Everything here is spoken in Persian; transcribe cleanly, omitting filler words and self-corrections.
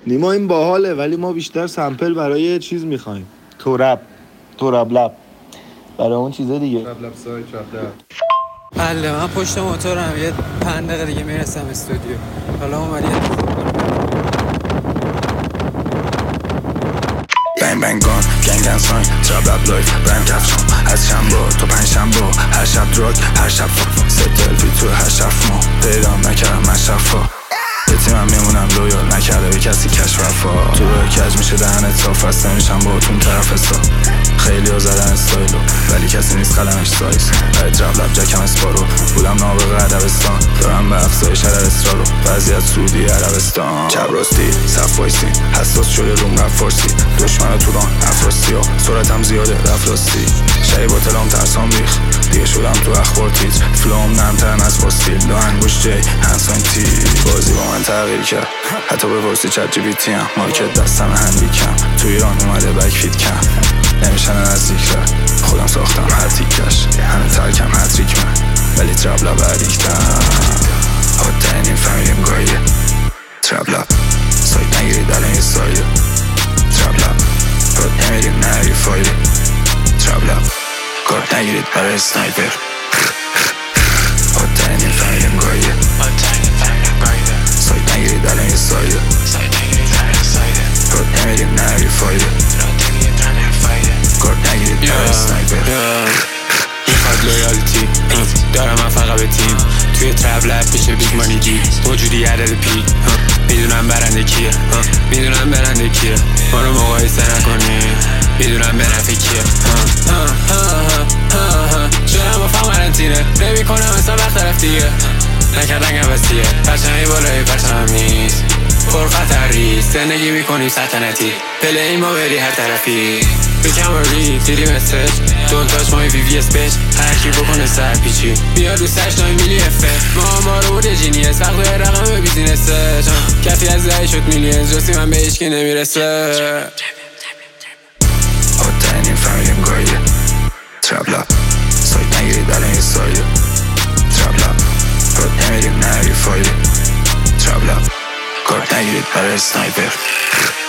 نیما این باحاله ولی ما بیشتر سمپل برای چیز میخوایم. تورب لب برای اون چیزه دیگه. لب سای چپ بله من پشت موتورم، یه 5 دقیقه دیگه میرسم استودیو. حالا اومدی بنگ بنگ گان گنگن ساین تراب لب لایف برم کفشم از شنبه تا 5 شنبه هر شب دراگ هر شب فا ستل بی تو هر شب ما پیدام نکردم من شفا به تیمم میمونم لویال نکرده به کسی کش وفا تو روی کج میشه دهنت صاف است نمیشم با تون طرف حسا خیلی ها زدن استایلو ولی کسی نیست قلمش سایز برای تراب لب جکم اسپارو بودم نابغه ادبستان دارم به افزایش هر اسرارو وضعیت سعودی عربستان چپ راستی صف وایسی حساس شده روم رفت فارسی دشمن تو ران افراسی ها سرعتم زیاده رفت راستی شایی با تلام ترسام ریخ دیگه شدم تو اخبار تیتر فلوم نرمترن از باستیل دو انگوش جی هنسان تی بازی با من تغییر کرد حتی به ورسی چت جی بی تی هم مارکت دستم هندیکم تو ایران اومده بک فیت کم نمیشن نزدیک رد خودم ساختم هر تیکش همه ترکم هتریک من ولی تراب لب عدیکتم حتی این فهمیدیم گاییه تراب لب سایت نگیرید الان یه سایده تراب لب راد نمیریم نهاری فایده تراب لب کارت نگیرید برای اسنایپر حتی این فهمیدیم گاییه سایت نگیرید الان یه سایده راد نمیریم نهاری فایده کارت نگیرید برای اسنایپر میخواد لویالتی دارم من فقط به تیم توی تراب لب پیش بیگ مانی دی موجودی عدد پی میدونم برنده کیه میدونم برنده کیه ما رو مقایسه نکنی میدونم به نفع کیه شدم با فهم قرنطینه نمی کنم اصلا وقت طرف دیگه نکردن گمستیه پرچمی بالای پرچم نیست پر خطری زندگی میکنیم سلطنتی پله ای ما بری هر طرفی بکم وردی دیدی مسج دون تاچ مای وی وی اس بیچ هر کی بکنه سر پیچی بیا دوستش 9 میلی افه ما رو بوده جینیس وقت رقم بیزینسه کفی از دهی شد میلیون جسی من به هیچکی نمیرسه حتی این فهمیدیم گاییه تراب لب سایت نگیرید الان یه سایده تراب لب راد نمیریم نهاری فایده تراب لب کارت نگیرید برای اسنایپر